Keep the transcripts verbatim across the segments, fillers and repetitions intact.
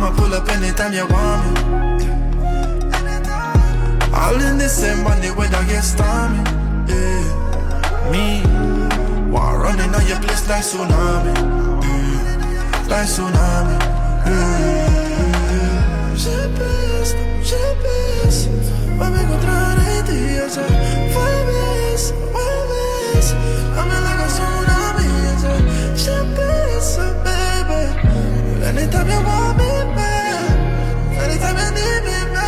I'ma pull up anytime you want me. All in the same body, weather get stormy. Yeah. Me, while running on your place like tsunami. Yeah. Like tsunami. Yeah. G P S, G P S, vai me encontrar em ti. Essa vibes, vibes, I'm like a tsunami. Essa G P S, baby. Anytime you want me, man. Anytime you need me, man.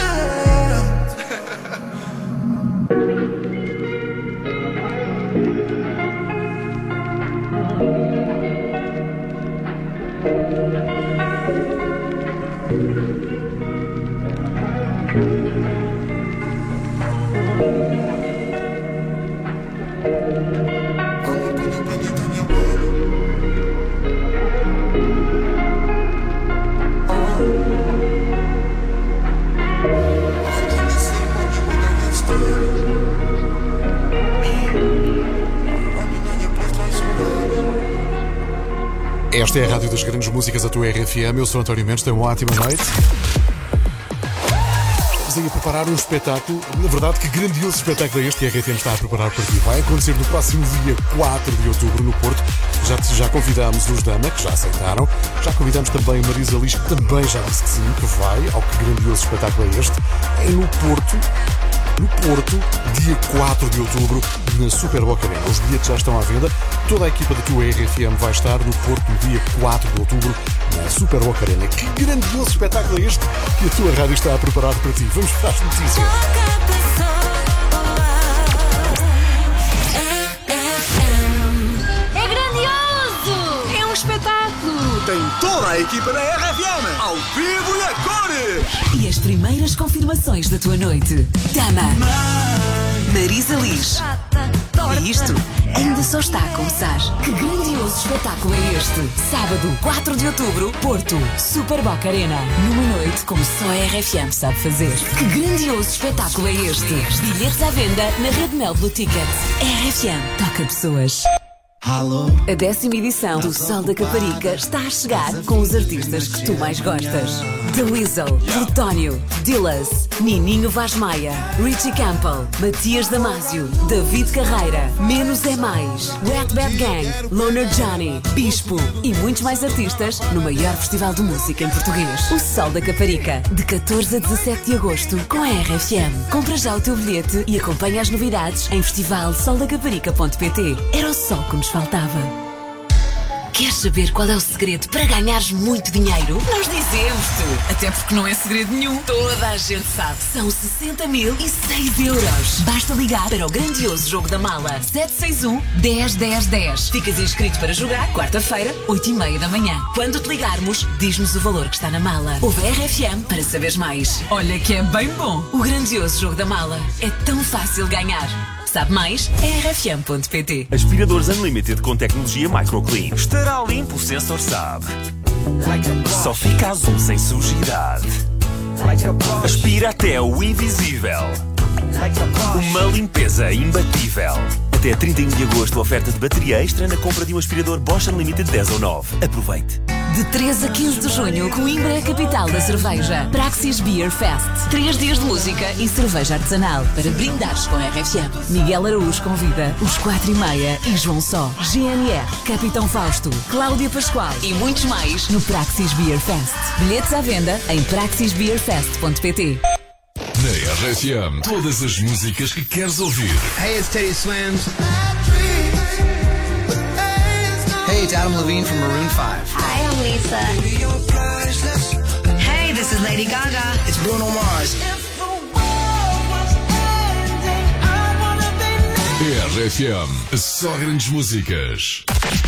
Esta é a Rádio das Grandes Músicas, a tua R F M. Eu sou António Mendes, tenho uma ótima noite. Estamos aí a preparar um espetáculo. Na verdade, que grandioso espetáculo é este que a R F M está a preparar para ti. Vai acontecer no próximo dia quatro de outubro no Porto. Já, já convidámos os Dama, que já aceitaram. Já convidámos também a Marisa Liz, que também já disse que sim, que vai. Ao que grandioso espetáculo é este. É no Porto. No Porto, dia quatro de outubro, na Super Boca Arena. Os bilhetes já estão à venda. Toda a equipa da tua R F M vai estar no Porto no dia quatro de outubro, na Super Boca Arena. Que grandioso espetáculo é este que a tua rádio está a preparar para ti. Vamos para as notícias. É grandioso! É um espetáculo! Tem toda a equipa da R F M, ao vivo e a cores! E as primeiras confirmações da tua noite. Dama, Marisa Liz. E isto ainda só está a começar. Que grandioso espetáculo é este? Sábado, quatro de outubro, Porto, Super Boca Arena. Numa noite como só a R F M sabe fazer. Que grandioso espetáculo é este? Bilhetes à venda na Rede Mel Blue Tickets. R F M toca pessoas. A décima edição do Sol da Caparica está a chegar com os artistas que tu mais gostas. The Weasel, Plutónio, Dillas, Nininho Vaz Maia, Richie Campbell, Matias Damasio, David Carreira, Menos é Mais, Wet Bad Gang, Loner Johnny, Bispo e muitos mais artistas no maior festival de música em português. O Sol da Caparica, de catorze a dezassete de agosto, com a R F M. Compra já o teu bilhete e acompanha as novidades em festival sol da caparica ponto pt. Era o sol que nos faltava. Queres saber qual é o segredo para ganhares muito dinheiro? Nós dizemos-te! Até porque não é segredo nenhum. Toda a gente sabe. São sessenta mil e seis euros. Basta ligar para o grandioso jogo da mala. sete seis um, dez, dez, dez. Ficas inscrito para jogar quarta-feira, oito e meia da manhã. Quando te ligarmos, diz-nos o valor que está na mala. Ouve a R F M para saberes mais. Olha que é bem bom. O grandioso jogo da mala. É tão fácil ganhar. Sabe mais? R F M ponto pt. Aspiradores Unlimited com tecnologia MicroClean. Estará limpo, o sensor sabe. Só fica azul sem sujidade. Aspira até o invisível. Uma limpeza imbatível. Até trinta e um de agosto, oferta de bateria extra na compra de um aspirador Bosch Unlimited dez ou nove. Aproveite. De treze a quinze de junho, Coimbra é a capital da cerveja. Praxis Beer Fest. Três dias de música e cerveja artesanal para brindares com a R F M. Miguel Araújo convida os quatro e meia e João Só, G N R, Capitão Fausto, Cláudia Pascoal e muitos mais no Praxis Beer Fest. Bilhetes à venda em praxis beer fest ponto pt. Na R F M, todas as músicas que queres ouvir. Hey, it's Teddy Swims. Hey, it's Adam Levine from Maroon five. Hi, I'm Lisa. Hey, this is Lady Gaga. It's Bruno Mars. R F M, só grandes músicas.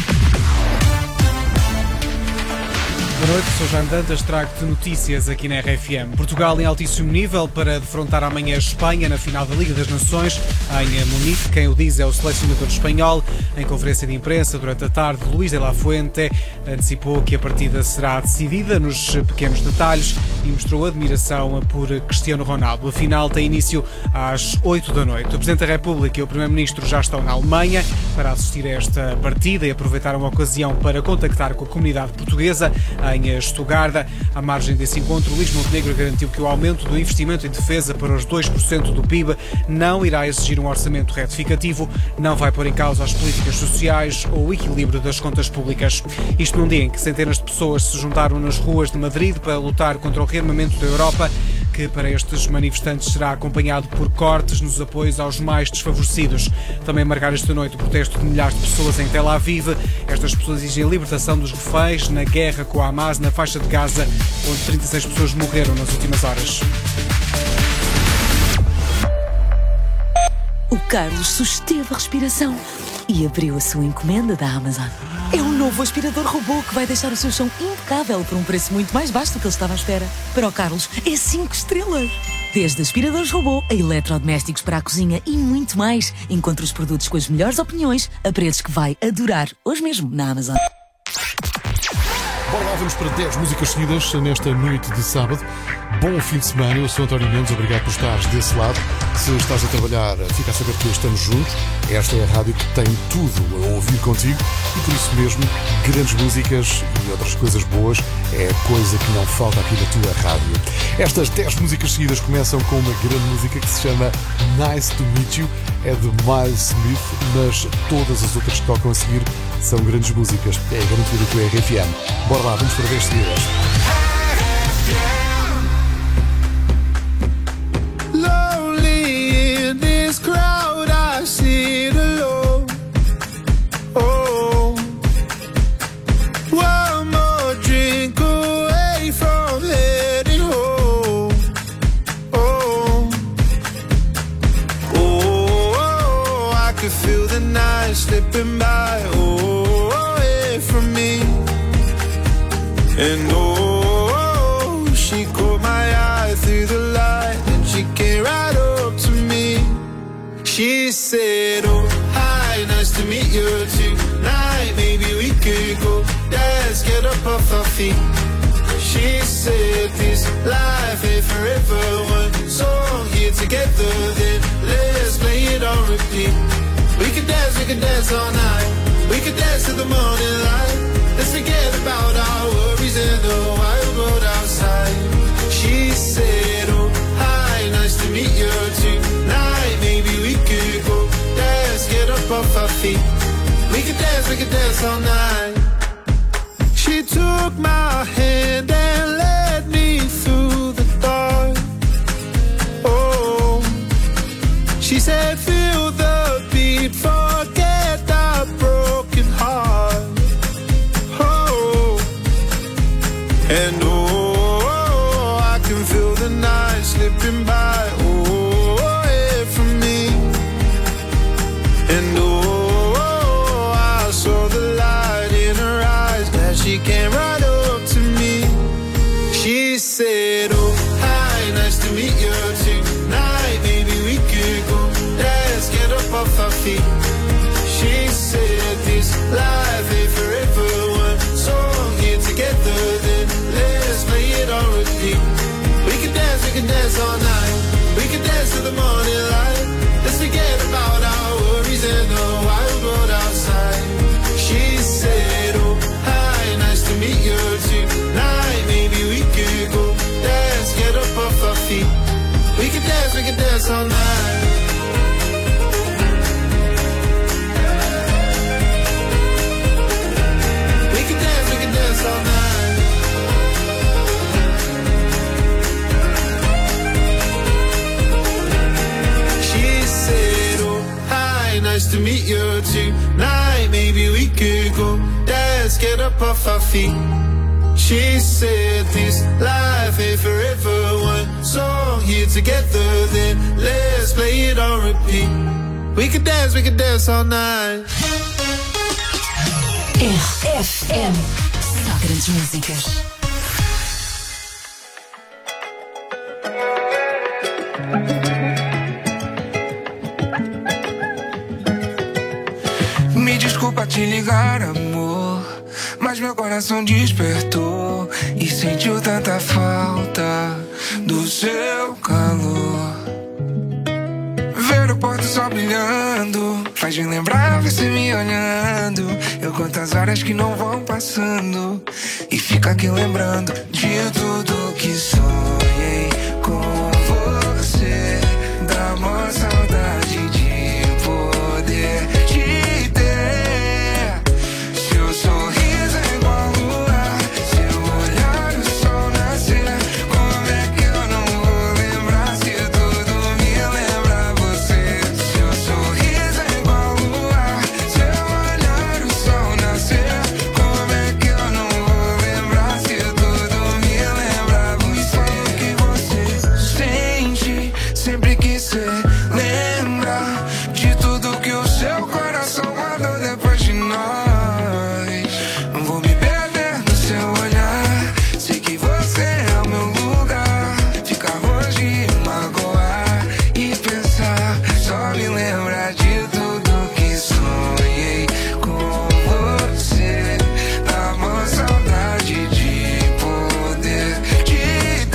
Boa noite, sou Jean Dantas, trago-te notícias aqui na R F M. Portugal em altíssimo nível para defrontar amanhã a Espanha na final da Liga das Nações em Munique. Quem o diz é o selecionador espanhol. Em conferência de imprensa durante a tarde, Luís de la Fuente antecipou que a partida será decidida nos pequenos detalhes e mostrou admiração por Cristiano Ronaldo. A final tem início às oito da noite. O Presidente da República e o Primeiro-Ministro já estão na Alemanha para assistir a esta partida e aproveitaram a ocasião para contactar com a comunidade portuguesa em em Estugarda. À margem desse encontro, Luís Montenegro garantiu que o aumento do investimento em defesa para os dois por cento do P I B não irá exigir um orçamento retificativo, não vai pôr em causa as políticas sociais ou o equilíbrio das contas públicas. Isto num dia em que centenas de pessoas se juntaram nas ruas de Madrid para lutar contra o rearmamento da Europa, que para estes manifestantes será acompanhado por cortes nos apoios aos mais desfavorecidos. Também marcar esta noite o protesto de milhares de pessoas em Tel Aviv. Estas pessoas exigem a libertação dos reféns na guerra com a Hamas na faixa de Gaza, onde trinta e seis pessoas morreram nas últimas horas. O Carlos susteve a respiração e abriu a sua encomenda da Amazon. É um novo aspirador robô que vai deixar o seu chão impecável por um preço muito mais baixo do que ele estava à espera. Para o Carlos, é cinco estrelas. Desde aspiradores robô a eletrodomésticos para a cozinha e muito mais. Encontre os produtos com as melhores opiniões a preços que vai adorar hoje mesmo na Amazon. Bora lá, vamos para dez músicas seguidas nesta noite de sábado. Bom fim de semana, eu sou António Mendes, obrigado por estares desse lado. Se estás a trabalhar, fica a saber que estamos juntos. Esta é a rádio que tem tudo a ouvir contigo e por isso mesmo, grandes músicas e outras coisas boas é a coisa que não falta aqui na tua rádio. Estas dez músicas seguidas começam com uma grande música que se chama Nice to Meet You, é de Miles Smith, mas todas as outras que tocam a seguir são grandes músicas, é garantido que é R F M. Bora lá, vamos para dez seguidas. Lonely in this crowd, I sit alone. Oh, one more drink away from heading home. Oh, oh, I could feel the night slipping by. Oh, away from me. And oh, she caught my eye through the light, and she came right up to me. She said, oh, hi, nice to meet you tonight. Maybe we could go dance, get up off our feet. She said, this life ain't forever. One song here together, then let's play it on repeat. We could dance, we could dance all night. We could dance till the morning light. Let's forget about our worries and the wild road outside. She said, oh, hi, nice to meet you tonight. Maybe we could go dance, get up off our feet. We could dance, we could dance all night. She took my hand and led me through the dark. Oh, she said, feel the beat, forget that broken heart. And oh, I can feel the night slipping by, oh, away from me. And oh, I saw the light in her eyes as she came right up to me. She said, oh, hi, nice to meet you tonight. Maybe we could go dance, get up off our feet. She said, this life ain't forever. One song here together, then let's play it on repeat. We can dance, we can dance all night. We can dance till the morning light. Let's forget about our worries and the wild road outside. She said, oh, hi, nice to meet you tonight. Maybe we could go dance, get up off our feet. We can dance, we can dance all night. We can dance, we can dance all night. Nice to meet you tonight. Maybe we could go dance, get up off our feet. She said this life ain't forever. One song here together, then let's play it on repeat. We could dance, we could dance all night. R F M. Só grandes músicas. Me desculpa te ligar, amor, mas meu coração despertou e sentiu tanta falta do seu calor. Ver o pôr do sol brilhando faz faz me lembrar você me olhando. Eu conto as horas que não vão passando e fico aqui lembrando de tudo que sonhei com você. Dá uma saudade de poder te ter. Seu sorriso é igual a lua, seu olhar o sol nascer. Como é que eu não vou lembrar se tudo me lembra você? Seu sorriso é igual a lua, seu olhar o sol nascer. Como é que eu não vou lembrar se tudo me lembra você? O que você sente sempre que cê lembra de tudo que o seu coração guardou depois de nós. Não vou me perder no seu olhar, sei que você é o meu lugar. Ficar longe, magoar e pensar, só me lembrar de tudo que sonhei com você. Dá uma saudade de poder te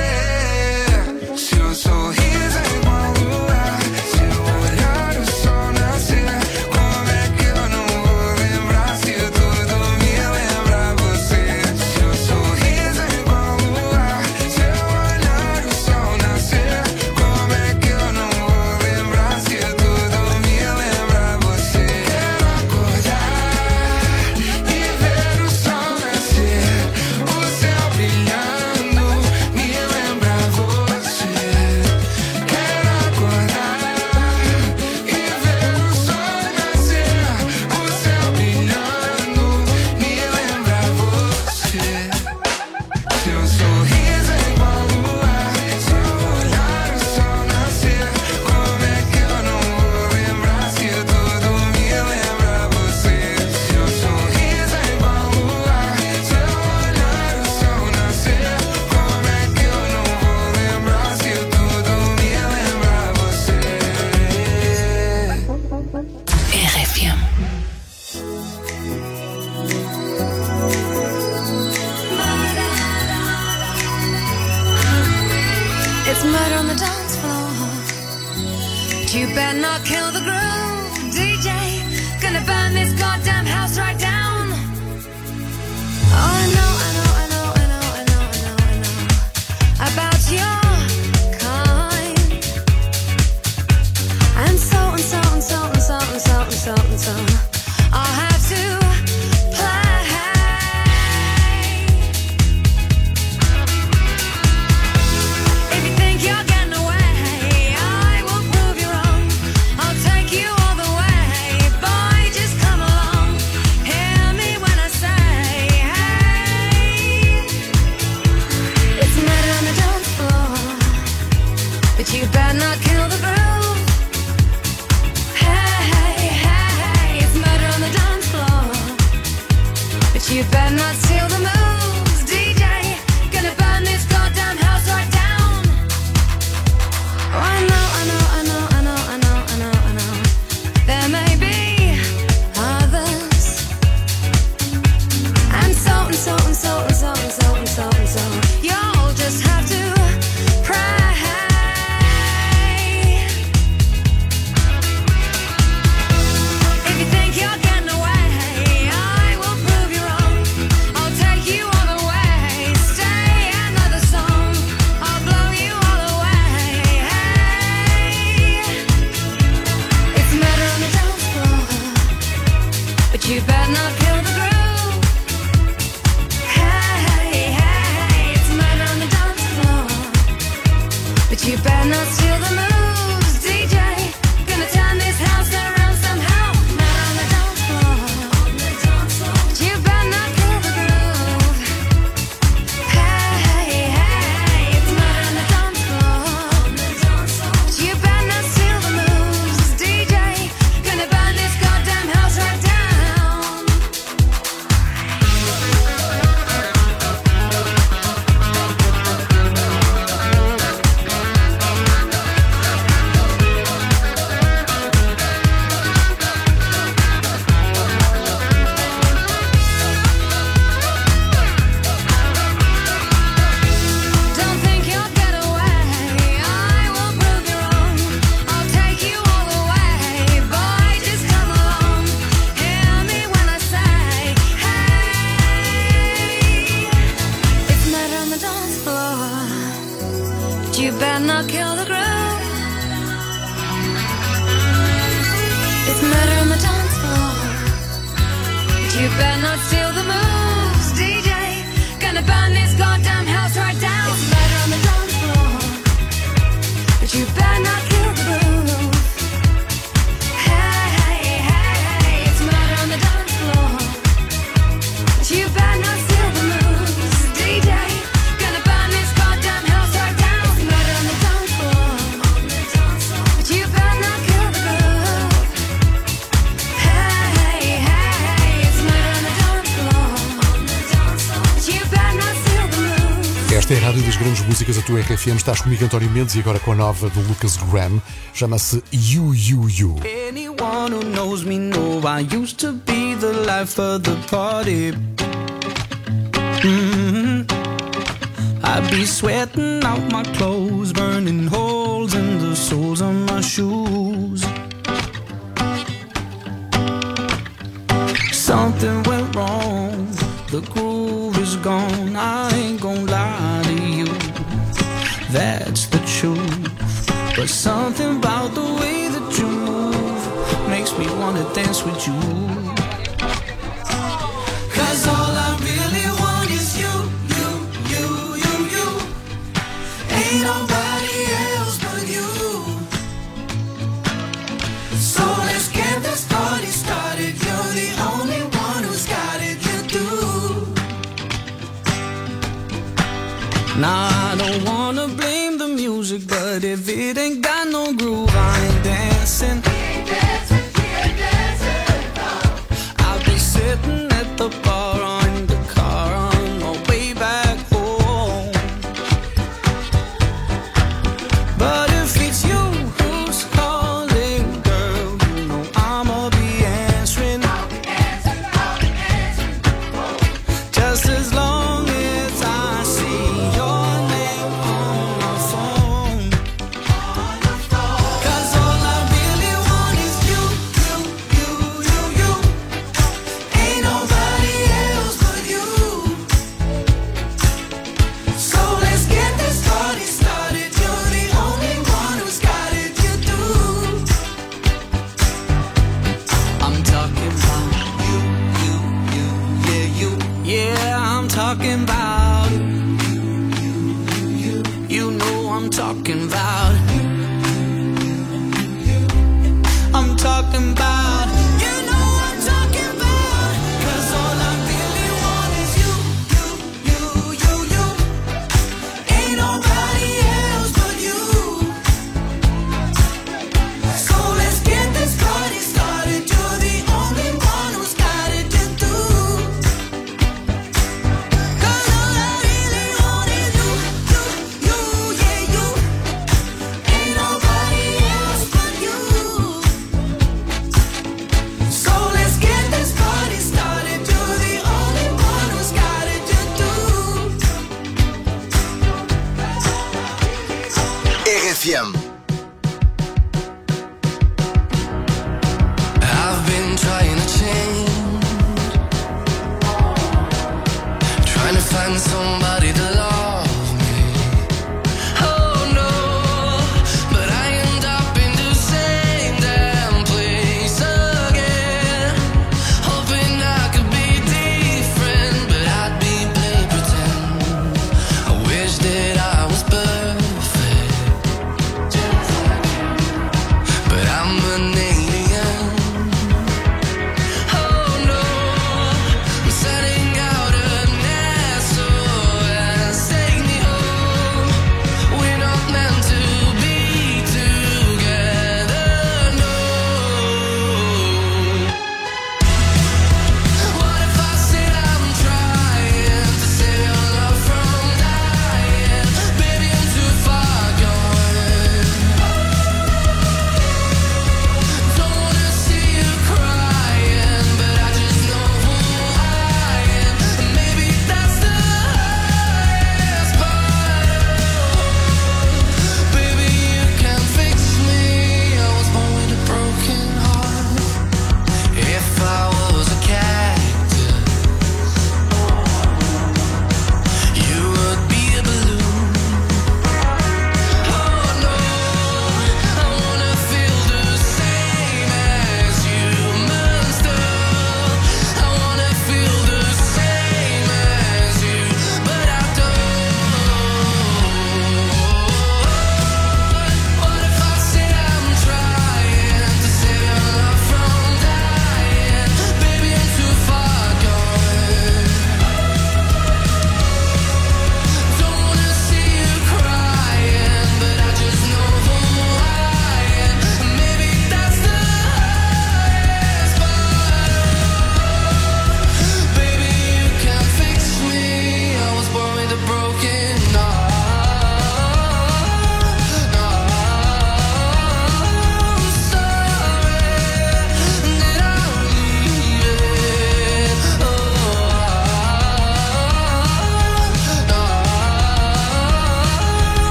ter. Seu sorriso é igual a lua, seu olhar o sol nascer. Como é que eu não vou lembrar se tudo me lembra você? Seu sorriso é igual a lua, seu olhar o sol nascer. Como é que eu não vou lembrar se tudo me lembra você? Quero acordar e ver o sol nascer, o céu brilhando, me lembra você. Quero acordar e ver o sol nascer, o céu brilhando, me lembra você. Seu sorriso é igual a lua, seu olhar o sol nascer. Como é que eu não vou lembrar se tudo me lembra você? Seu sorriso é igual a lua, seu olhar o sol nascer. Como é que eu não vou lembrar se tudo me lembra você? R F M. It's murder on the dance floor. But you better not kill the groove, D J. Gonna burn this goddamn house right down. Oh, I know, I know, I know, I know, I know, I know, I know about your kind. And so and so and so and so and so and so and so I'll have to play. If you think you're getting away, I will prove you wrong. I'll take you all the way. Boy, just come along. Hear me when I say, hey. It's murder on the dance floor, but you better not kill the groove. Hey, hey, hey, it's murder on the dance floor, but you better not steal the moves, D J. Gonna burn this goddamn house right down. Oh, I know, I know, I know, I know, I know, I know, I know. There may be others, and so and so and so and so and so and so and so. You'll just have to pray. If you think you're getting away, I will prove you wrong. I'll take you better not kill the groove. It's murder on the dance floor, but you better not steal the moves, D J. Gonna burn this goddamn house right down. It's murder on the dance floor, but you better not kill the groove. Hey, hey, hey, it's murder on the dance floor, but you better not steal the moves, D J. Gonna burn this goddamn house right down. It's murder on the dance floor, but you better not kill the groove. Hey, hey, hey, it's murder on the dance floor, but you better not steal the moves. Esta é a Rádio das Grandes Músicas, a tua R F M. Estás comigo, António Mendes, e agora com a nova do Lucas Graham. Chama-se You, You, You. Anyone who knows me know I used to be the life of the party. Mm-hmm. I'd be sweating out my clothes, burning holes in the soles of my shoes. Something went wrong, the groove is gone. I ain't gon' lie to you, that's the truth. But something about the way that you move makes me wanna dance with you. Cause all I really want is you, you, you, you, you. Ain't nobody else but you. So let's get this party started. You're the only one who's got it, you do. Now I don't wanna blame the music, but if it ain't got no groove, I ain't dancing. I'll be sitting at the bar or in the car on my way back home. But if it's you who's calling, girl, you know I'ma be answering. I'll be answering, I'll be answering. Just as long as I see your name on my phone. Cause all I really want is you, you, you, you, you. Ain't nobody else but you. So let's get this party started. You're the only one who's got it, you do. I'm talking about you, you, you, yeah, you. Yeah, I'm talking about you, you, you, you. You know I'm talking about you. I'm talking about, you know I'm talking about. Cause all I really want is you, you, you, you, you. Ain't nobody else but you. So let's get this party started. You're the only one who's got it to do. Cause all I really want is you, you, you, yeah, you. Ain't nobody else but you. So let's get this party started. You're the only one who's got it to do. R F M. I've been trying to change, trying to find somebody to love me. Oh no, but I end up in the same damn place again. Hoping I could be different, but I'd be play pretend. I wish that I was perfect, but I'm an alien. Oh no, I'm setting out an S O S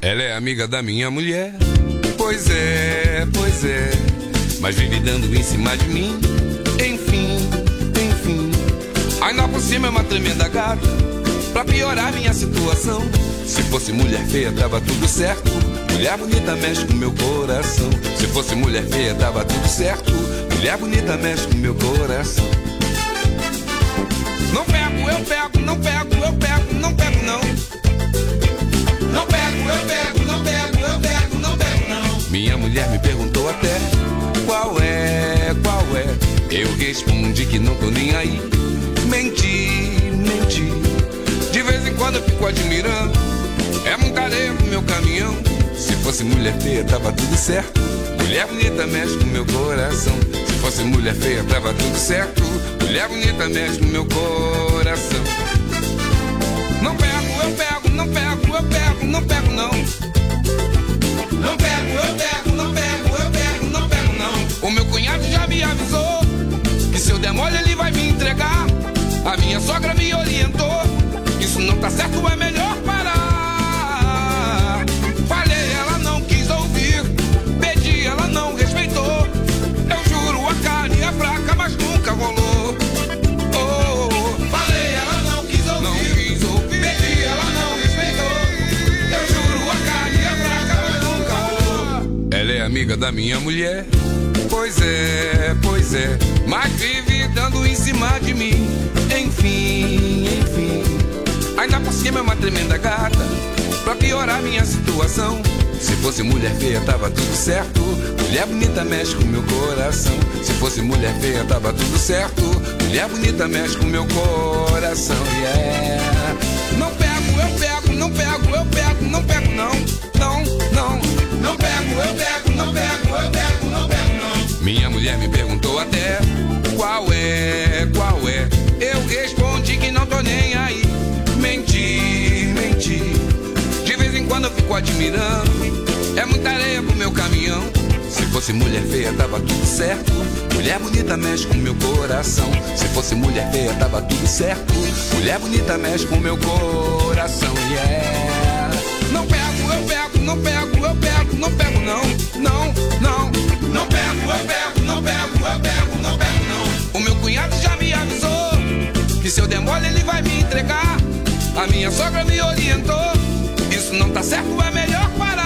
Ela é amiga da minha mulher. Pois é, pois é. Mas vive dando em cima de mim. Enfim, enfim. Ainda por cima é uma tremenda gata. Pra piorar minha situação. Se fosse mulher feia tava tudo certo. Mulher bonita mexe com meu coração. Se fosse mulher feia tava tudo certo. Mulher bonita mexe com meu coração. Não pego, eu pego, não pego, eu pego, não pego não. Não pego, eu pego, não pego, eu pego, não pego não. Minha mulher me perguntou até qual é, qual é. Eu respondi que não tô nem aí. Menti, menti. De vez em quando eu fico admirando. É muita areia pro meu caminhão. Se fosse mulher feia tava tudo certo. Mulher bonita mexe com meu coração. Se fosse mulher feia tava tudo certo. Mulher bonita mexe com meu coração. Não pego, eu pego, não pego, eu pego, não pego não. Não pego, eu pego, não pego, eu pego, não pego não. O meu cunhado já me avisou que se eu der mole ele vai me entregar. A minha sogra me orientou. Isso não tá certo, é melhor parar. Falei, ela não quis ouvir. Pedi, ela não respeitou. Eu juro, a carne é fraca, mas nunca rolou. Oh, oh. Falei, ela não quis ouvir. Não quis ouvir. Pedi, ela não respeitou. Eu juro, a carne é fraca, mas nunca rolou. Ela é amiga da minha mulher. Pois é, pois é. Mas vive dando em cima de mim. Enfim, enfim. Ainda por cima é uma tremenda gata. Pra piorar minha situação. Se fosse mulher feia tava tudo certo. Mulher bonita mexe com meu coração. Se fosse mulher feia tava tudo certo. Mulher bonita mexe com meu coração. Yeah. Não pego, eu pego, não pego, eu pego, não pego não. Não, não. Não pego, eu pego, não pego, eu pego, não pego não. Minha mulher me perguntou até qual é, qual é. Eu respondi que não tô nem aí. Menti, menti. De vez em quando eu fico admirando. É muita areia pro meu caminhão. Se fosse mulher feia tava tudo certo. Mulher bonita mexe com meu coração. Se fosse mulher feia tava tudo certo. Mulher bonita mexe com meu coração. Yeah. Não pego, eu pego, não pego, eu pego, não pego não. Não, não. Não pego, eu pego, não pego, eu pego, não pego não. O meu cunhado já me avisou que se eu der mole ele vai me entregar. A minha sogra me orientou. Isso não tá certo, é melhor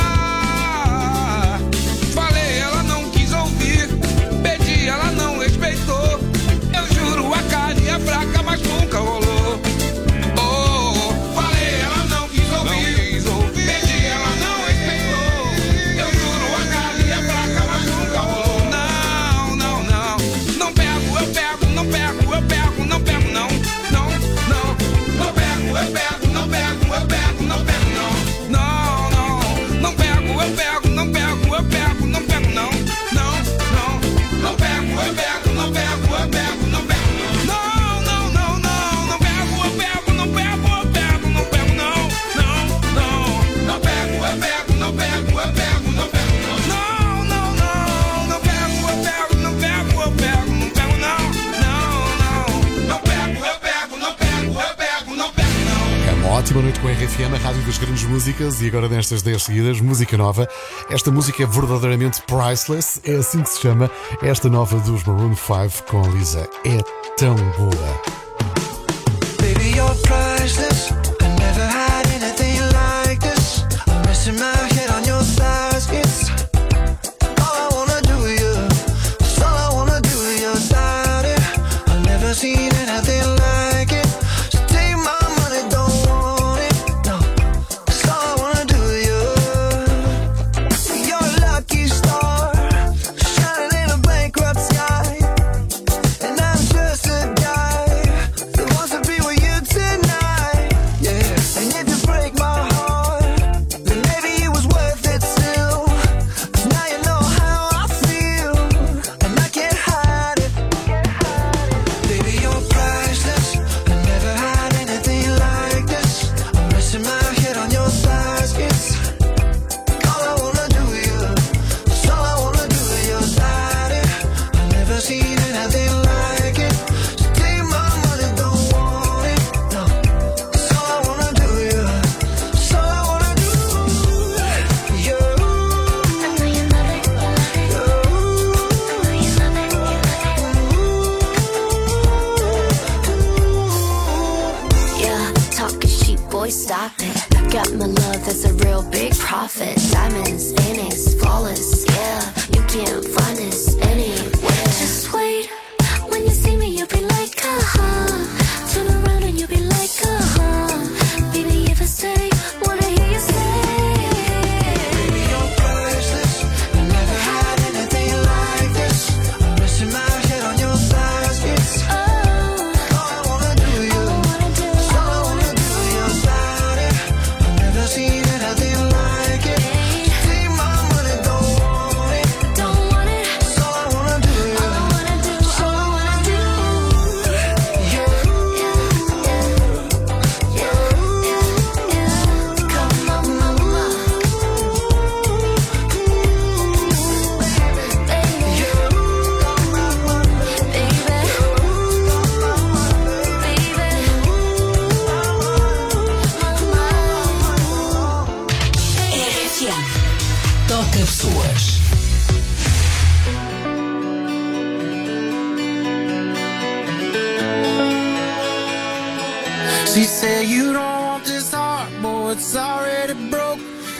parar. Falei, ela não quis ouvir. Pedi, ela não respeitou. Eu juro, a carne é fraca, mas nunca rolou. Oh, oh. Falei, ela não quis ouvir. Não quis ouvir. Pedi, ela não respeitou. Eu juro, a carne é fraca, mas nunca rolou. Não, não, não. Não pego, eu pego, não pego, eu pego, não pego não. Não, não. Não pego, eu pego, não pego, eu pego, não pego não. Não, não. Não pego, eu pego, não pego, eu pego, não pego não. Não, não. Não pego, eu pego, não pego, eu pego, não pego não. Não, não, não, não. Não pego, eu pego, não pego, eu pego, não pego não. Não, não. Não pego, eu pego, não pego, eu pego, não pego não. Não, não, não. Não pego, eu pego, não pego, eu pego, não pego não. Não, não. Não pego, eu pego, não pego, eu pego, não pego não. É uma ótima noite com a R F M, a rádio das grandes músicas. E agora nestas dez seguidas, música nova. Esta música é verdadeiramente priceless. É assim que se chama esta nova dos Maroon five com Lisa. É tão boa. Baby, you're priceless. I never had anything like this. I'm resting my head on your thighs. It's all I wanna do with you. It's all I wanna do with your body. I've never seen anything like it. So take my money, don't want it. No, it's all I wanna do with you. You're a lucky star, shining in a bankrupt sky. And I'm just a guy that wants to be with you tonight. Yeah.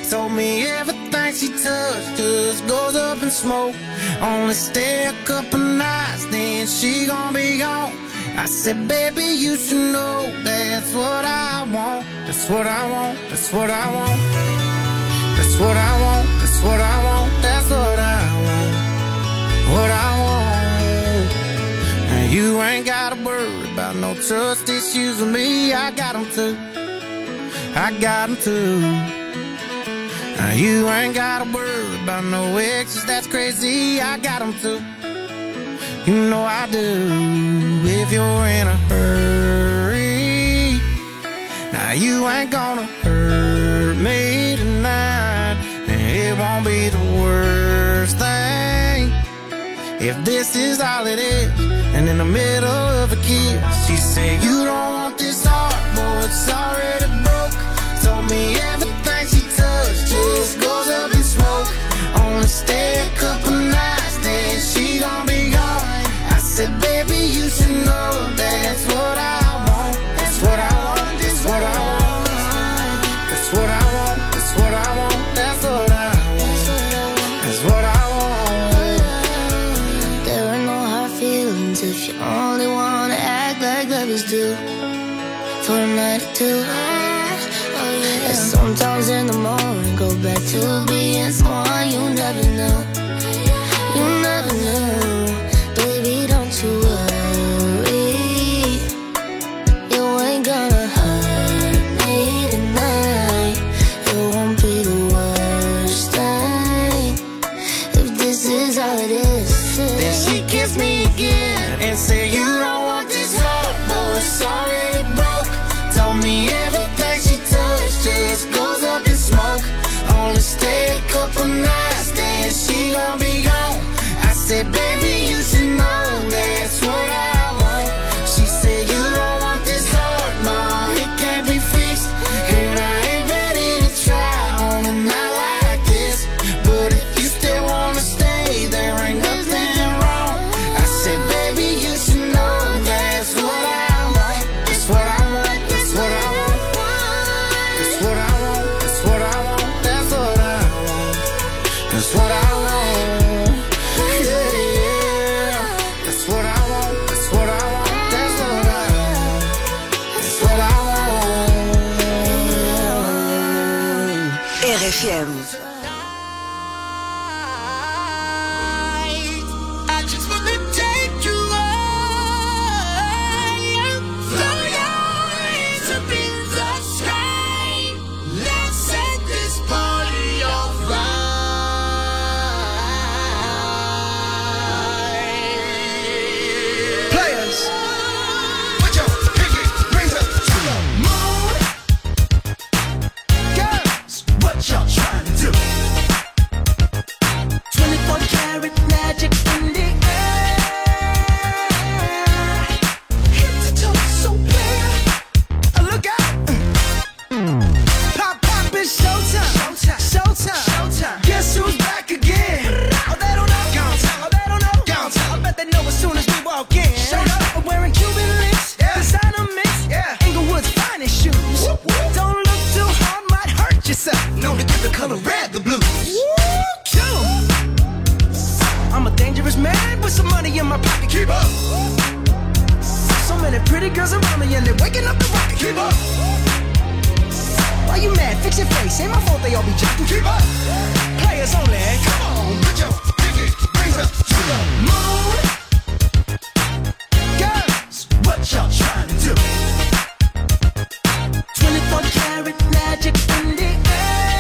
Told me everything she touched just goes up in smoke. Only stay a couple nights, then she gon' be gone. I said, baby, you should know that's what I want. That's what I want, that's what I want. That's what I want, that's what I want. That's what I want, what I want. And you ain't gotta worry about no trust issues with me. I got them too, I got them too. Now you ain't gotta worry about no exes, that's crazy. I got them too, you know I do. If you're in a hurry, now you ain't gonna hurt me tonight. And it won't be the worst thing if this is all it is. And in the middle of a kiss, she said, you don't want this heart, boy, it's already broke. Told me everything she touched just goes up in smoke. Only stay a couple nights, then she gon' be gone. I said, baby, you should know that's what I want. That's what I want, that's what I want. That's what I want, that's what I want. That's what I want, that's what I want. There are no hard feelings if you only wanna act like lovers do. For a night or two. And sometimes in the morning, go back to being someone you never knew. You never knew. Baby, don't you worry. You ain't gonna hurt me tonight. It won't be the worst thing if this is all it is. Then she kissed me again and said, you don't want this heart, boy, it's already broke. Told me everything she touched just goes up in smoke. Only stay a couple nights, then she gon' be gone. I said, baby, you should know that's what I want. She said, you don't want this heart, ma, it can't be fixed. And I ain't ready to try on a night like this. But if you still wanna stay, there ain't nothing wrong. I said, baby, you should know that's what I want. That's what I want, that's what I want. That's what I want, that's what I want. That's what I want, that's what I want. Yeah, yeah. That's what I want, that's what I want. That's what I want, that's what I want. R F M. I just wanna take you higher. Throw your hands up in the sky. Let's set this party on fire. Players, put your pinky rings up to the moon. Girls, what y'all trying to do? twenty-four karat magic in the air. Head to toe so clear. Look out! Pop, pop, it's showtime. Showtime. Showtime. Showtime. Guess who's back again? Oh, they don't know. Gone time. Oh, they don't know. Gone time. I bet they know as soon as we walk in. Showed up. I'm wearing Cuban links. Yeah. Designer mix. Yeah. Inglewood's finest shoes. Whoop, whoop. Don't look too hard, might hurt yourself. Known to give the color red the blues. Woo, I'm a dangerous man with some money in my pocket. Keep up. So many pretty girls around me and they're waking up the rocket. Keep up. Why you mad? Fix your face. Ain't my fault they all be jacking. Keep up. Players only. Come on, put your pinky rings up to the moon. Girls, what y'all trying to do? twenty-four karat magic in the air.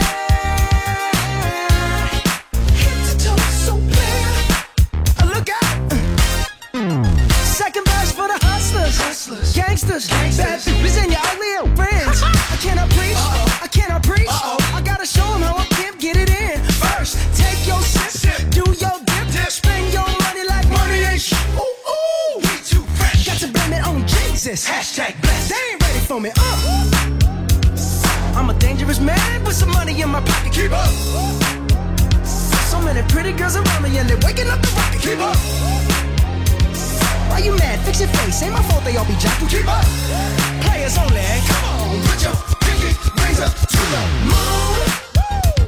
Head to toe so clear. Look out. Second verse for the hustlers. Hustlers. Gangsters. Gangsters. Bad bitches and your ugly friends. I cannot preach. Uh-oh. I cannot preach. Uh-oh. I gotta show them how I can get it in. First, take your sip. Sip. Do your dip. Dip. Spend your money like money ain't shit. Ooh, ooh. We too fresh. Got to blame it on Jesus. Hashtag blessed. They ain't ready for me. Uh. I'm a dangerous man with some money in my pocket. Keep up. So many pretty girls around me and they're waking up the rocket. Keep up. Why you mad? Fix your face. Ain't my fault they all be jacking. Keep up. Players only. Come on, put your pinky rings up to the moon.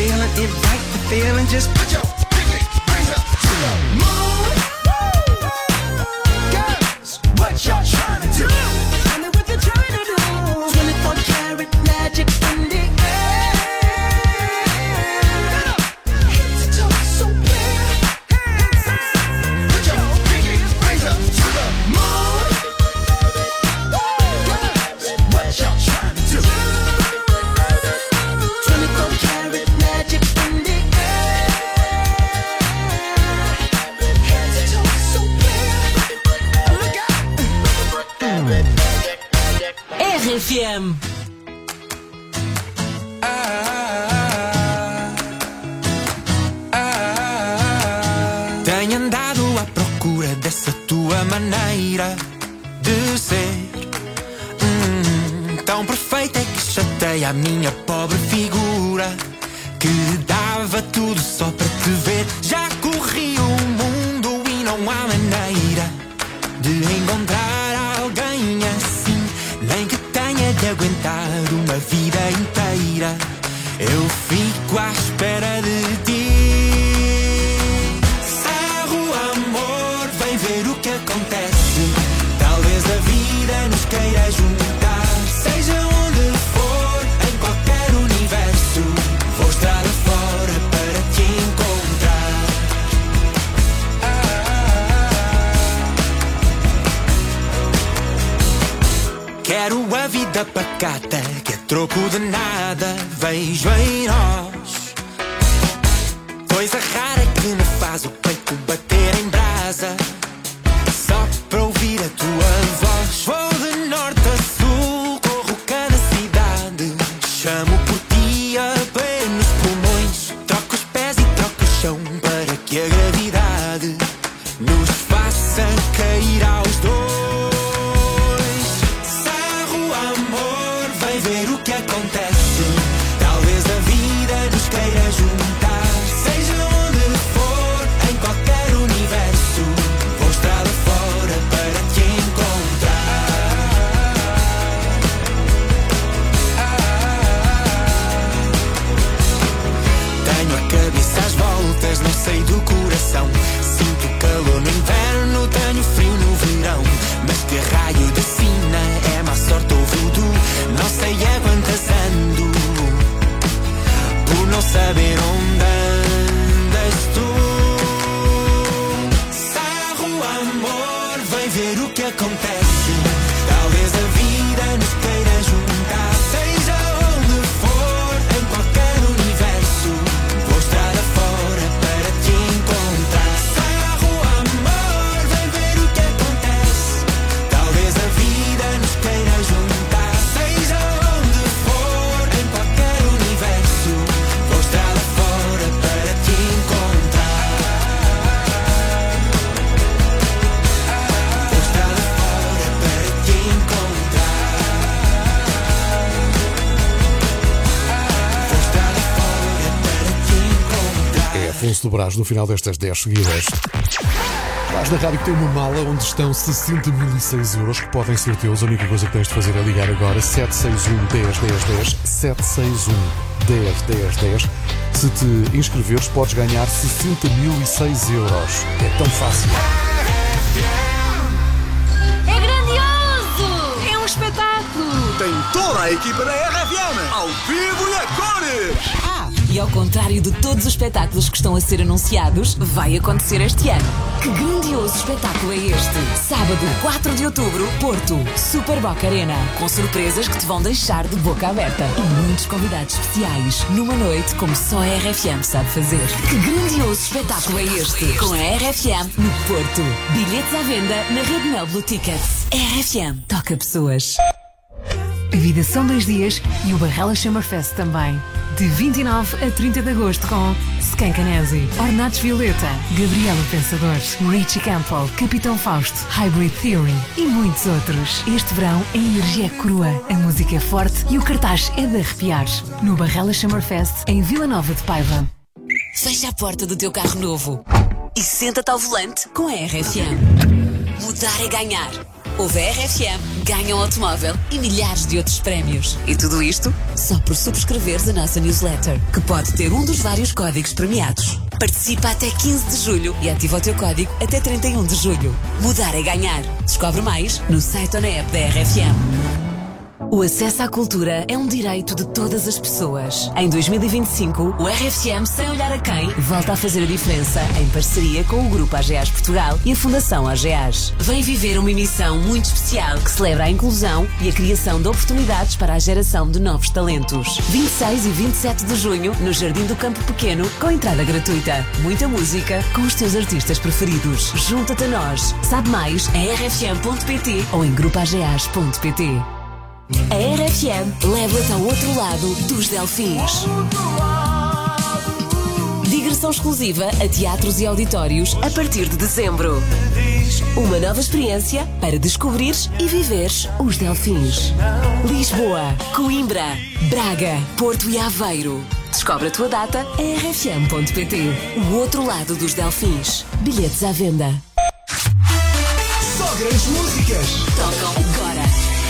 feeling it right, the feeling just put your pinky rings up to the moon. Girls, what y'all trying to do? Tell me what you're trying to do. twenty-four karat magic in the air. Head to toe so clear. Put your pinky rings up to the moon. Girls, what y'all trying to do? twenty-four karat magic in the air. Head to toe so clear. Look out. R F M. Tenho andado à procura dessa tua maneira de ser, hum, tão perfeita que chateia a minha pobre figura, que dava tudo só para te ver. Já corri o mundo e não há maneira de encontrar alguém assim, nem que tenha de aguentar uma vida inteira. Eu fico à espera de ti. Sarro, amor, vem ver o que acontece. Talvez a vida nos queira juntar. Seja onde for, em qualquer universo, vou estrada fora para te encontrar. Quero a vida pacata, que é troco de nada. Vejo em nós coisa rara que me faz o peito bater em brasa, só para ouvir a tua voz. Vou de norte a sul, corro cada cidade, chamo por ti a plenos pulmões. Troco os pés e troco o chão para que a gravidade nos faça cair aos dois. Sarro, amor, vem ver o que acontece. Talvez a vida nos queira juntar. Seja onde for, em qualquer universo, vou estrada fora para te encontrar. Tenho a cabeça às voltas, não sei do coração. Sinto calor no inverno, tenho frio no verão. Mas que raio de sina é má sorte ou voodoo? Não sei há quantas ando, por não saber onde andas tu. Sarro, amor, vem ver o que acontece. Talvez a vida nos queira juntar. Seja onde for, em qualquer universo, vou estrada fora para te encontrar. Sarro, amor, vem ver o que acontece. Talvez a vida nos queira juntar. Seja onde for, em qualquer universo, vou estrada fora para te encontrar. Vou estrada fora para te encontrar. Vou estrada fora para te encontrar. É Afonso do Brás no final destas dez seguidas. Brás da rádio que tem uma mala onde estão sessenta mil e seis euros que podem ser teus. A única coisa que tens de fazer é ligar agora sete seis um, dez, dez, dez, sete seis um, dez, dez, dez. Se te inscreveres podes ganhar sessenta mil e seis euros. É tão fácil. É grandioso! É um espetáculo! Tem toda a equipa da R F M, ao vivo e a cores! Ah, e ao contrário de todos os espetáculos que estão a ser anunciados, vai acontecer este ano. Que grandioso espetáculo é este? Sábado, quatro de outubro, Porto, Super Boca Arena. Com surpresas que te vão deixar de boca aberta. E muitos convidados especiais. Numa noite como só a R F M sabe fazer. Que grandioso espetáculo é este? Com a R F M no Porto. Bilhetes à venda na Rede Mel Blue Tickets. R F M toca pessoas. A vida são dois dias e o Barrela Summerfest também. De vinte e nove a trinta de agosto com Skankanese, Ornatos Violeta, Gabriela Pensador, Richie Campbell, Capitão Fausto, Hybrid Theory e muitos outros. Este verão a energia é crua, a música é forte e o cartaz é de arrepiar. No Barrela Summerfest em Vila Nova de Paiva. Fecha a porta do teu carro novo e senta-te ao volante com a R F M. Mudar é ganhar. ouve a R F M, ganha um automóvel e milhares de outros prémios. E tudo isto só por subscreveres a nossa newsletter, que pode ter um dos vários códigos premiados. Participa até quinze de julho e ativa o teu código até trinta e um de julho. Mudar é ganhar. Descobre mais no site ou na app da R F M. O acesso à cultura é um direito de todas as pessoas. Em dois mil e vinte e cinco, o R F M Sem Olhar a Quem volta a fazer a diferença em parceria com o Grupo A G A S Portugal e a Fundação A G A S. Vem viver uma emissão muito especial que celebra a inclusão e a criação de oportunidades para a geração de novos talentos. vinte e seis e vinte e sete de junho, no Jardim do Campo Pequeno, com entrada gratuita. Muita música com os teus artistas preferidos. Junta-te a nós. Sabe mais em r f m ponto p t ou em grupo a g a s ponto p t. A R F M leva-te ao outro lado dos Delfins. Digressão exclusiva a teatros e auditórios a partir de dezembro. Uma nova experiência para descobrires e viveres os Delfins. Lisboa, Coimbra, Braga, Porto e Aveiro. Descobre a tua data em r f m ponto p t. O outro lado dos Delfins. Bilhetes à venda. Só grandes músicas. Tocam agora.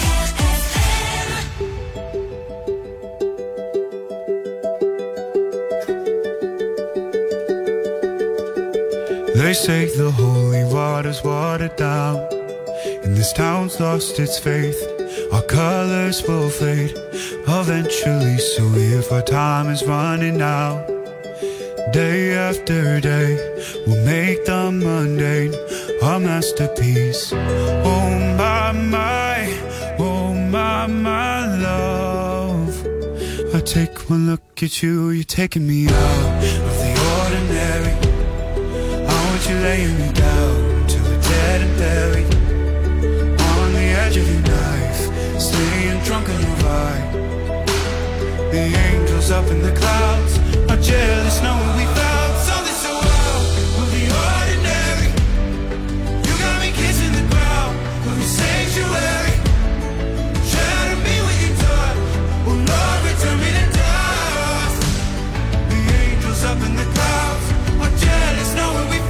They say the holy water's watered down, and this town's lost its faith. Our colors will fade eventually, so if our time is running out, day after day, we'll make the mundane our masterpiece. Oh my, my, oh my, my love. I take one look at you, you're taking me out of the ordinary. You're laying me down till we're dead and buried on the edge of your knife, staying drunk on your vibe. The angels up in the clouds are jealous knowing we found something so wild of the ordinary. You got me kissing the ground of your sanctuary. Shadow me with your touch, oh Lord, return me to dust. The angels up in the clouds are jealous knowing we found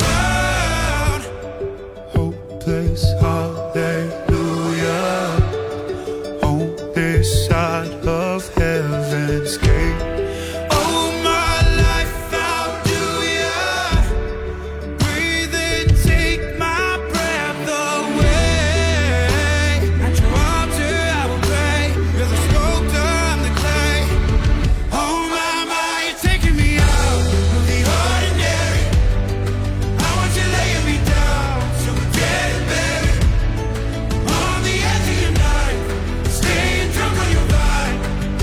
hopeless, hallelujah, on this side of heaven's gate. Oh, my life found you, breathe in, take my breath away. At your altar I will pray, you're the sculptor, I'm the clay. Oh, my, my, you're taking me out of the ordinary. I want you laying me down till we're dead and buried on the edge of your knife, staying drunk on your vine.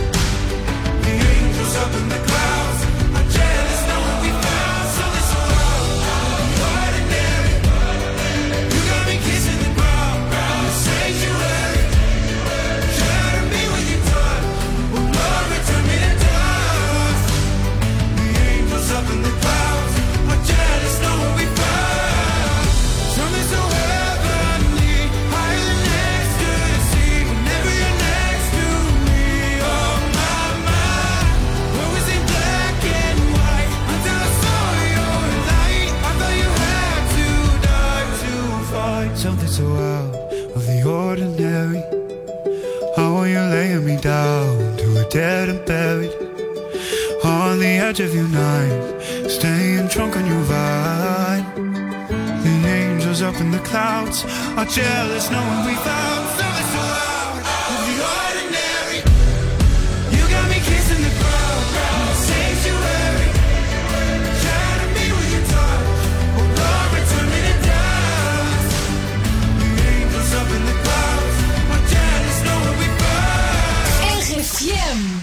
The angels up in the clouds are jealous knowing we found something so loud, the ordinary. You got me kissing the ground, the sanctuary. Shatter me with your touch, oh Lord, return me to dust. The angels up in the clouds are jealous knowing we found something so heavenly, higher than ecstasy. Whenever you're next to me, oh my, my. Where was in black and white until I saw your light. I thought you had to die to find something so out of the ordinary. How are you laying me down to a dead and buried on the edge of your knife, staying drunk on your vine. The angels up in the clouds are jealous knowing we found something so loud of the ordinary. You got me kissing the ground, the sanctuary. Shatter me with your touch, oh Lord, return me to dust. The angels up in the clouds are jealous knowing we found R F M.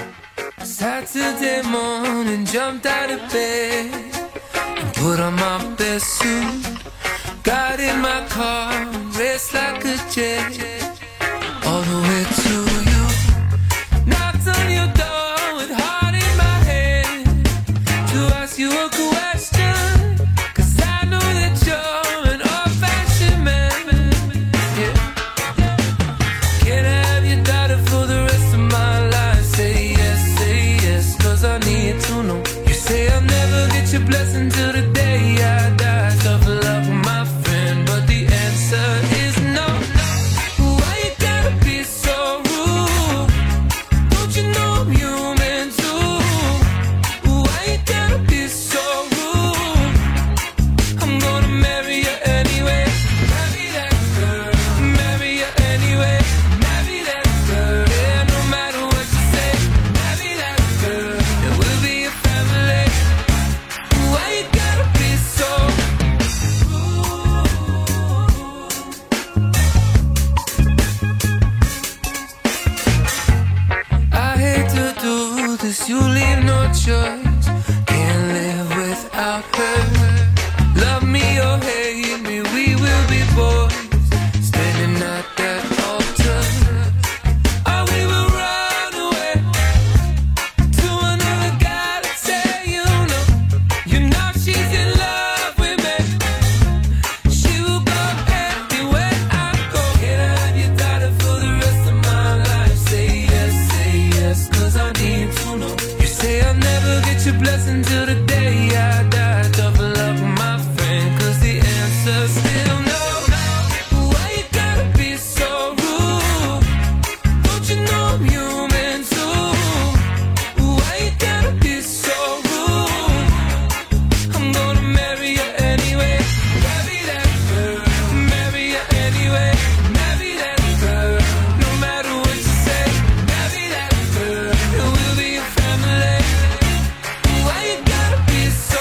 Saturday morning, jumped out of bed and put on my best suit. Got in my car, raced like a jet all the way to you. Knocked on your door with heart in my head to ask you a question, 'cause I know that you're an old-fashioned man. Yeah. Can I have your daughter for the rest of my life? Say yes, say yes, 'cause I need to know. You say I'll never get your blessing till the day I die. Tough luck, my friend, but the answer is no, no. blessing till the day I die. Tough luck, my friend, cause the answer's still no. Why you gotta be so rude? Don't you know I'm human too? Why you gotta be so rude? I'm gonna marry you anyway. Marry that girl, marry you anyway. Marry that girl, no matter what you say. Marry that girl, and we'll be a family. Why you gotta be so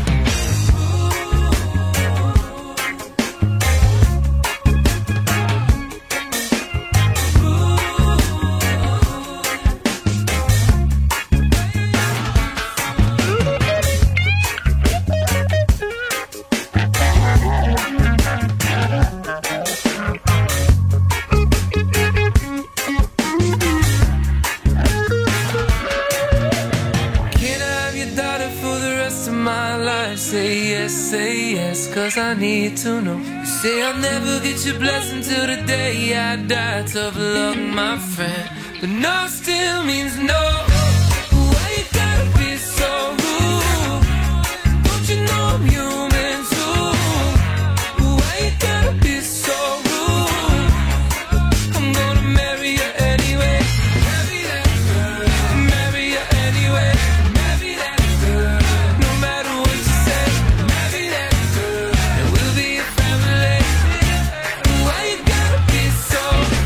Can I have your daughter for the rest of my life? Say yes, say yes, cause I need to know. You say I'll never get your blessing till the day I die. Tough luck, my friend, but no still means no. Why you gotta be so rude? Don't you know I'm human too? Why you gotta be so rude? I'm gonna marry you anyway. Marry that girl, marry you anyway. Marry that girl, no matter what you say. Marry that girl, and we'll be a family. Why you gotta be so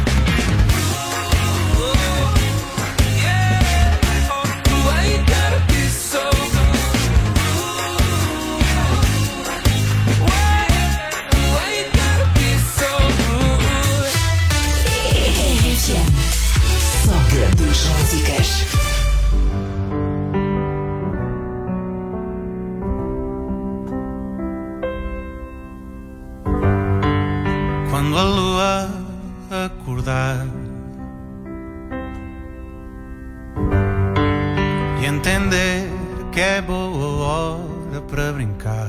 rude? Yeah. Why you gotta be so rude? Why? Why you gotta be so rude? R F M. Só grandes músicas. Quando a lua acordar e entender que é boa hora para brincar,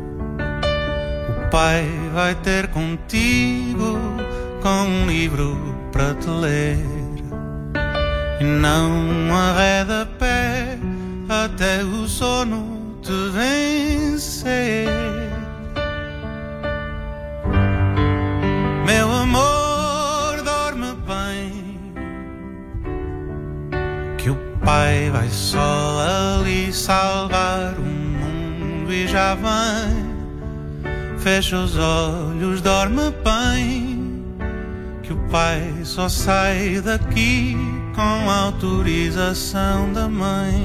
o pai vai ter contigo com um livro para te ler e não arreda pé até o sono te vencer. Meu amor, dorme bem, que o pai vai só ali salvar o mundo e já vem. Fecha os olhos, dorme bem, que o pai só sai daqui com autorização da mãe.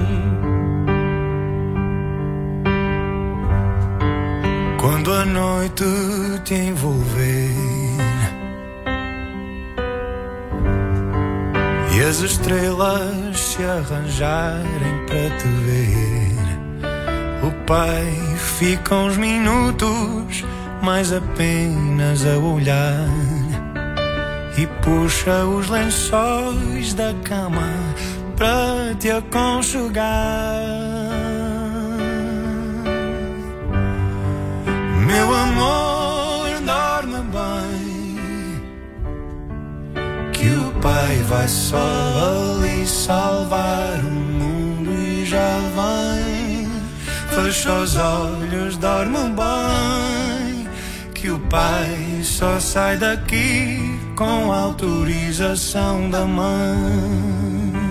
Quando a noite te envolver e as estrelas se arranjarem para te ver, o pai fica uns minutos mais apenas a olhar e puxa os lençóis da cama para te aconchegar. Meu amor, dorme bem, que o pai vai só ali salvar o mundo e já vem. Fecha os olhos, dorme bem, que o pai só sai daqui com autorização da mãe.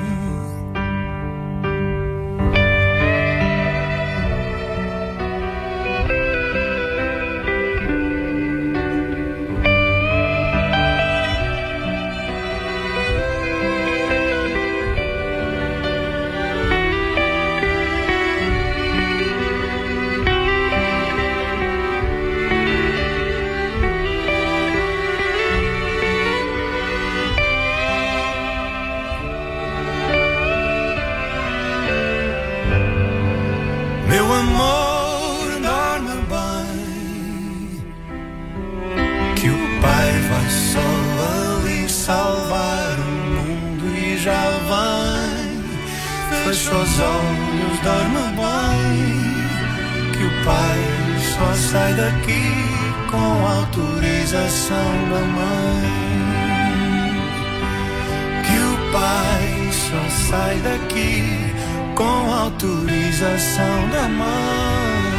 Fecha os olhos, dorme bem, que o pai só sai daqui com autorização da mãe. Que o pai só sai daqui com autorização da mãe,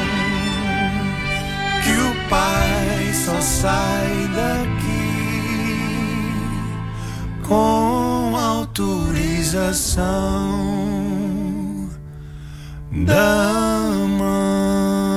que o pai só sai daqui com autorização da mãe.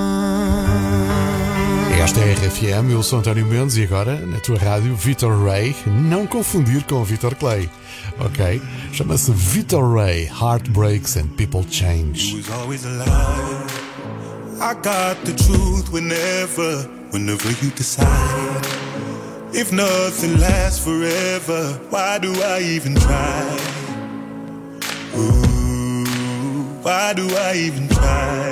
Esta é a R F M, eu sou António Mendes e agora, na tua rádio, Vitor Ray, não confundir com Vitor Clay, ok? Chama-se Vitor Ray, Heartbreaks and People Change. He was always alive. I got the truth whenever, whenever you decide. If nothing lasts forever, why do I even try? Ooh, why do I even try?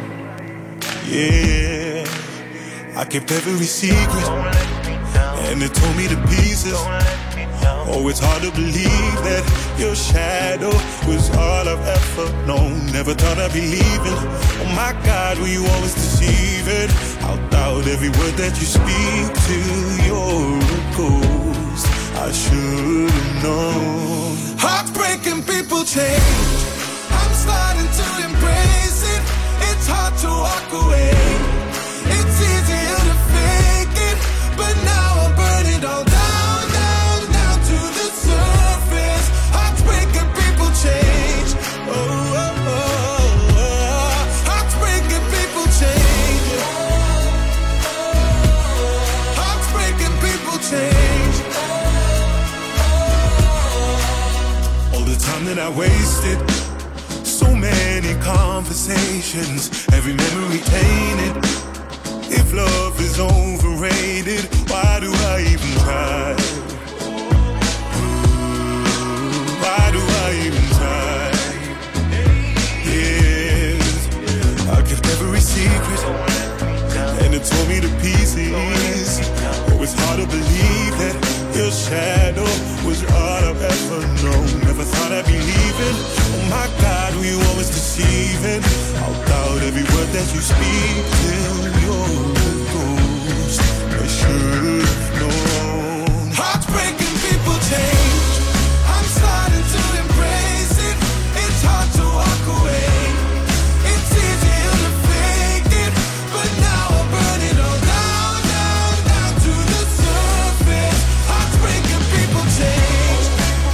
Yeah, I kept every secret, and it tore me to pieces. Oh, it's hard to believe that your shadow was all I've ever known. Never thought I'd be leaving. Oh my God, were you always deceiving? I'll doubt every word that you speak to. You're a ghost, I should've known. Heartbreaking people change. I'm starting to embrace it. It's hard to walk away. It's easier to fake it, but now I'm burning all down, down, down to the surface. Heartbreaking people change. Oh, oh, oh, oh. Heartbreaking people change. Heartbreaking people change. All the time that I wasted, so many conversations, every memory tainted. If love is overrated, why do I even try? Ooh, why do I even try? Yes, I kept every secret, and it tore me to pieces. Oh, it's hard to believe that your shadow was all I've ever known. Never thought I'd be leaving. Oh my God, were you always deceiving? I'll doubt every word that you speak till you're a ghost. I should've known. Heartbreaking people change. I'm starting to embrace it. It's hard to walk away. It's easier to fake it, but now I'm burning all down, down, down to the surface. Heartbreaking people change.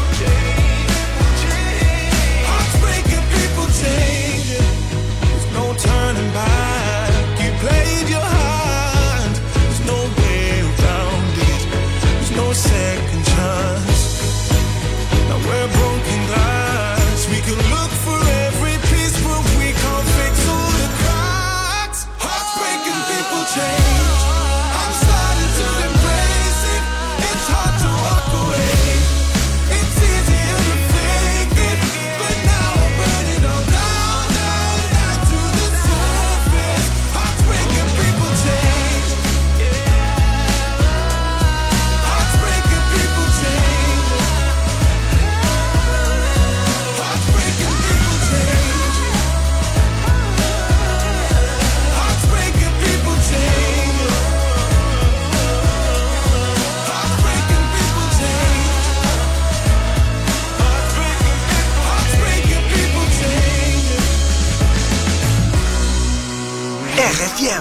Heartbreaking people change. There's no turning back. You played your hand. There's no way around it. There's no second chance. Now we're broken glass. We can look for every piece, but we can't fix all the cracks. Heartbreaking people change. I'm starting to embrace it. It's hard to walk away. It's easier to fake it, but now I'm burning all down, down, down to the surface. Heartbreaking people change. Heartbreaking people change. Heartbreaking people change. Heartbreaking people change. Heartbreaking people change. Heartbreaking people change. R F M.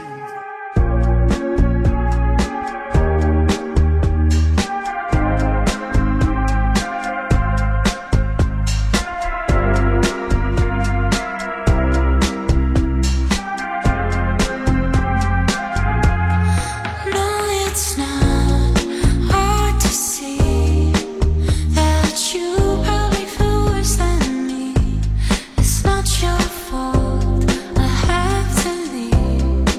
No, it's not hard to see that you probably feel worse than me. It's not your fault. I have to leave.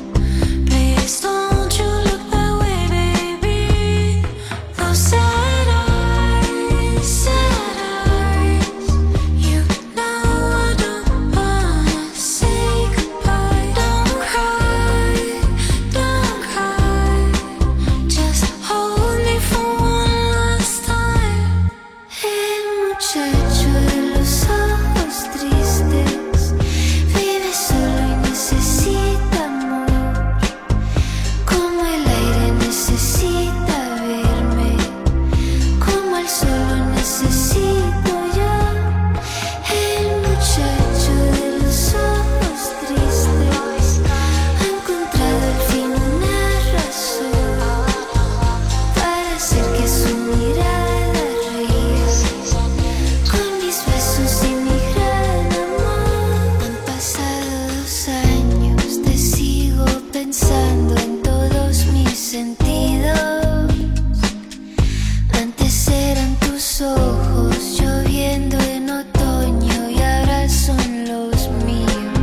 sentidos. Antes eran tus ojos lloviendo en otoño y ahora son los míos.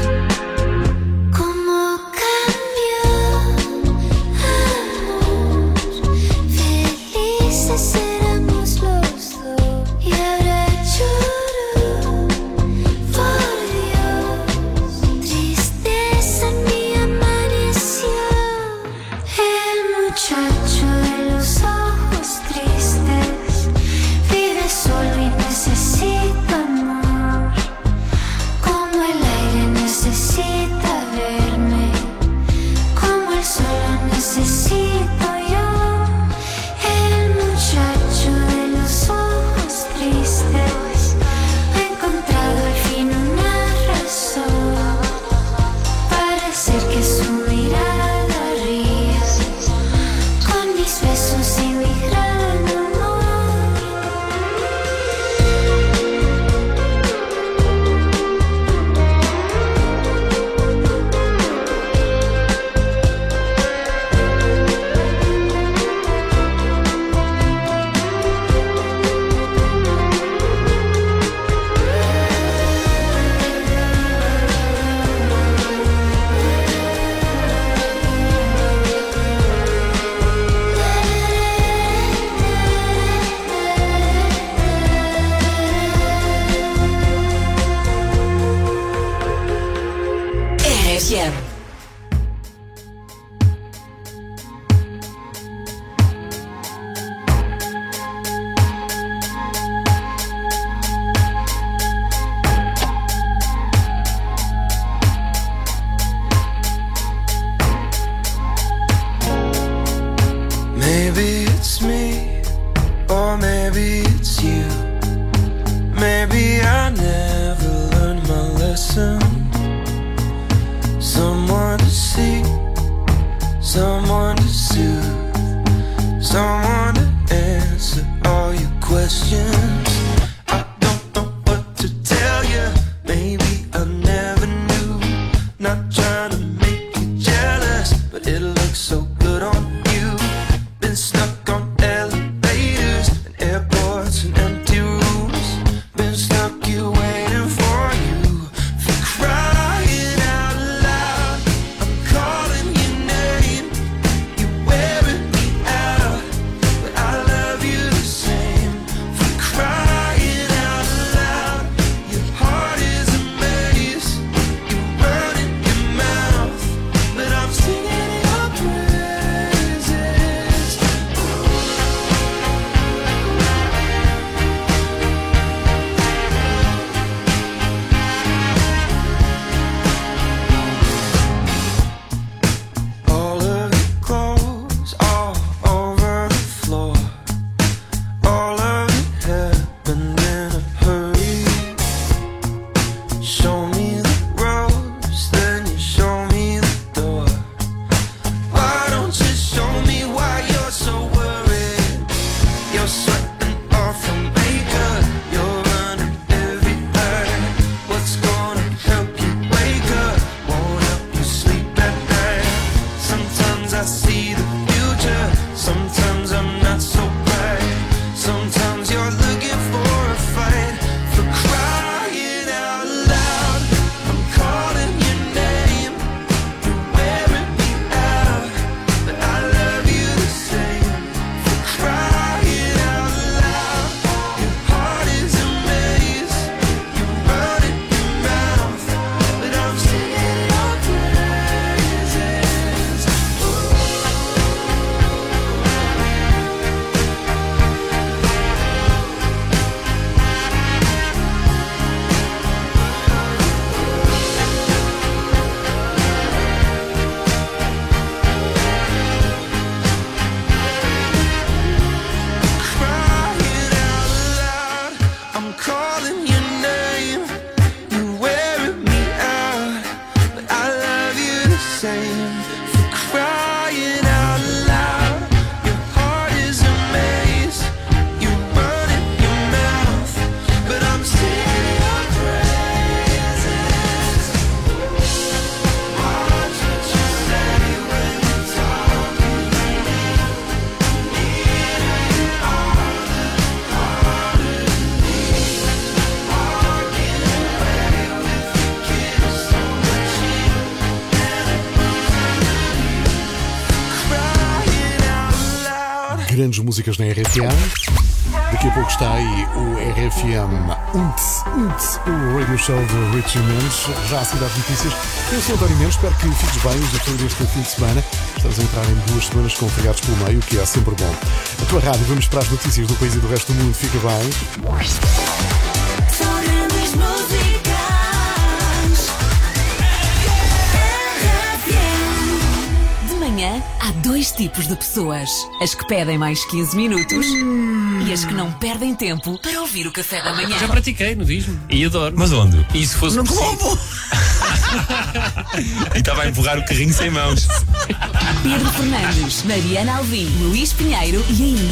¿Cómo cambiamos? Felices éramos los dos y ahora lloro por Dios. Tristeza en mí amaneció. El muchacho de los ojos tristes vive solo y necesita amor. Como el aire necesita verme, como el sol necesito yo. El muchacho de los ojos tristes ha encontrado al fin una razón para hacer que su mirada ría con mis besos y mi gran amor. R F M. Maybe it's me, or maybe it's you. Maybe I never learned my lesson. Someone to see, someone to soothe, someone to answer all your questions. I don't know what to tell you. Maybe I never knew. Not trying to make you jealous, but it looks so good on you. Been stuck on elevators and airports and empty rooms. Been stuck here waiting for you. For crying out loud, I'm calling your name. You're wearing me out, but I love you the same. For crying out loud, your heart is a maze. You run in your mouth, but I'm singing your praises. All of your clothes all over the floor. All of it happened in a hurry. Show me the ropes, then you show me the door. Why don't you show me why you're so worried? You're sweating off your makeup. You're running everywhere. What's gonna help you wake up? Won't help you sleep at night. Sometimes I see the future. Sometimes I'm not so bright. Sometimes you're looking for a fight. For crying out loud, I'm calling your name. You're wearing me out, but I love you the same. For crying out loud, your heart is a maze. You run in your mouth, but I'm singing your praises. Crying out loud, I'm calling your name. You're wearing me out, but I love you the same. For crying out loud, your heart is a maze. You run in your mouth, but I'm singing your praises. Watch what you say when you're talking. grandes músicas na R F M. Daqui a pouco está aí o R F M Unts, Unts, o radio show de Richie Mendes. Já a seguir às notícias. Eu sou António Mendes, espero que fiques bem usufruir deste fim de semana. Estamos a entrar em duas semanas com feriados pelo meio, o que é sempre bom. A tua rádio, vamos para as notícias do país e do resto do mundo. Fica bem. Há dois tipos de pessoas: as que pedem mais quinze minutos e as que não perdem tempo para ouvir o café da manhã. Já pratiquei nudismo e adoro. Mas onde? E se fosse no Globo? E estava a empurrar o carrinho sem mãos. Pedro Fernandes, Mariana Alvim, Luís Pinheiro e ainda